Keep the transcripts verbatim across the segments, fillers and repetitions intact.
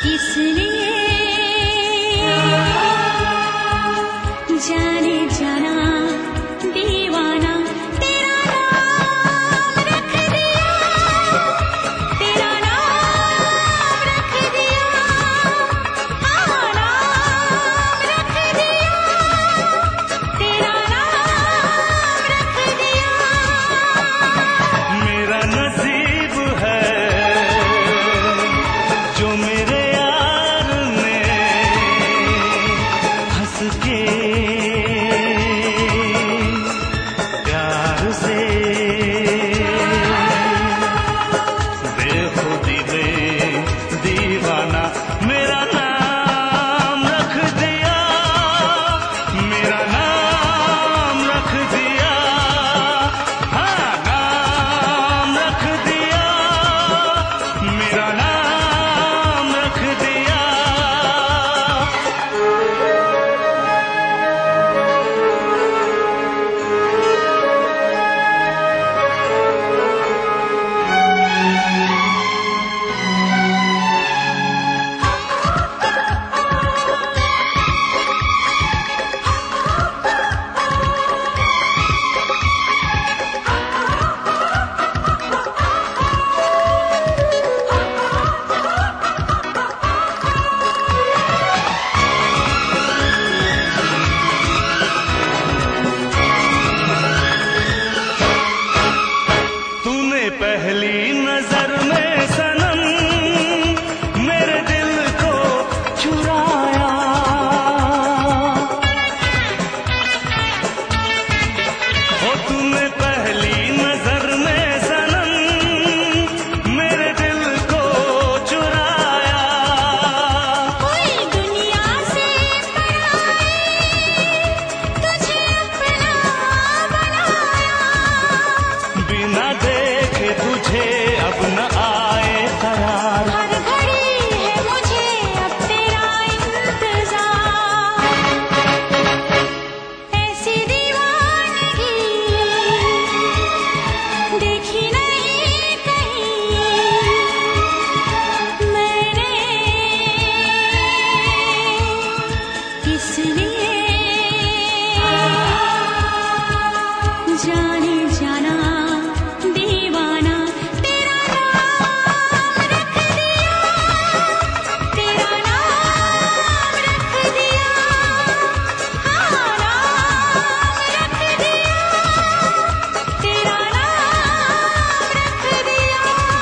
जाने जाना दीवाना तेरा नाम रख दिया, तेरा नाम रख दिया, हाँ नाम रख दिया, तेरा नाम रख दिया। मेरा नसीब है जो मेरे यार ने हंस के प्यार से बेखुदी में दीवाना मेरा नाम रख दिया, मेरा नाम रख दिया, हाँ नाम रख दिया, मेरा नाम रख दिया। तूने पहली नजर में सनम मेरे दिल को चुराया, ओ तूने पहली नजर में सनम मेरे दिल को चुराया। कोई दुनिया से पराई तुझे अपना बनाया, बिना देखे तुझे अब न आए करार, हर घड़ी है मुझे अब तेरा इंतजार। ऐसी दीवानगी देखी नहीं कहीं मैंने, इसलिए जाने जाना दीवाना तेरा नाम रख दिया, तेरा नाम रख दिया, हाँ नाम रख दिया, तेरा नाम रख दिया।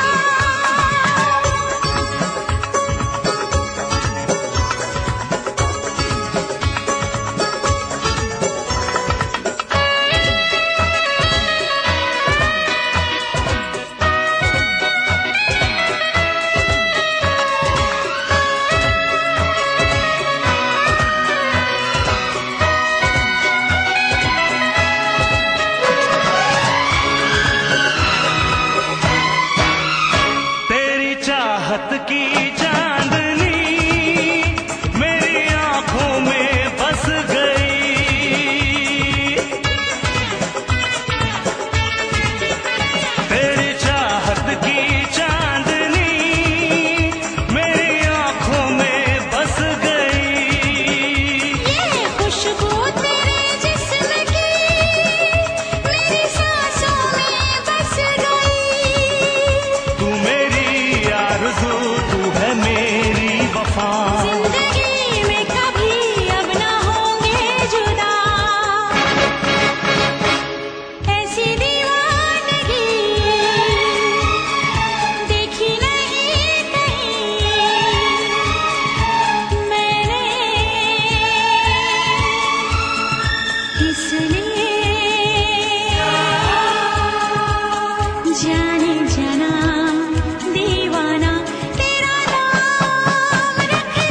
तेरी चाहत की चांदनी मेरी आंखों में बस गई, तेरी चाहत की चांदनी मेरी आंखों में बस गई। ये खुशबू तेरे जिस्म की मेरी सांसों में बस गई, तू मेरी आरज़ू, तू है मेरी वफा, जिंदगी में कभी अब ना होंगे जुदा। ऐसी दीवानगी देखी नहीं कहीं मैंने, इसलिए जाने जाना दीवाना तेरा नाम रख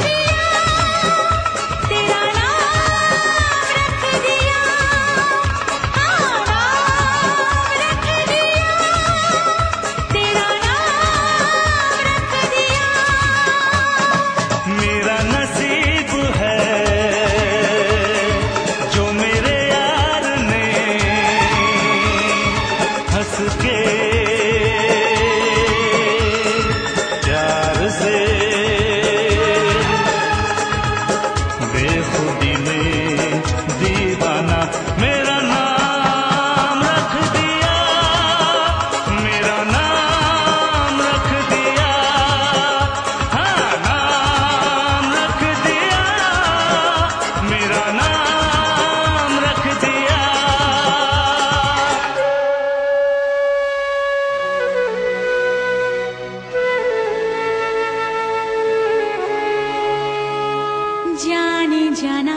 जाना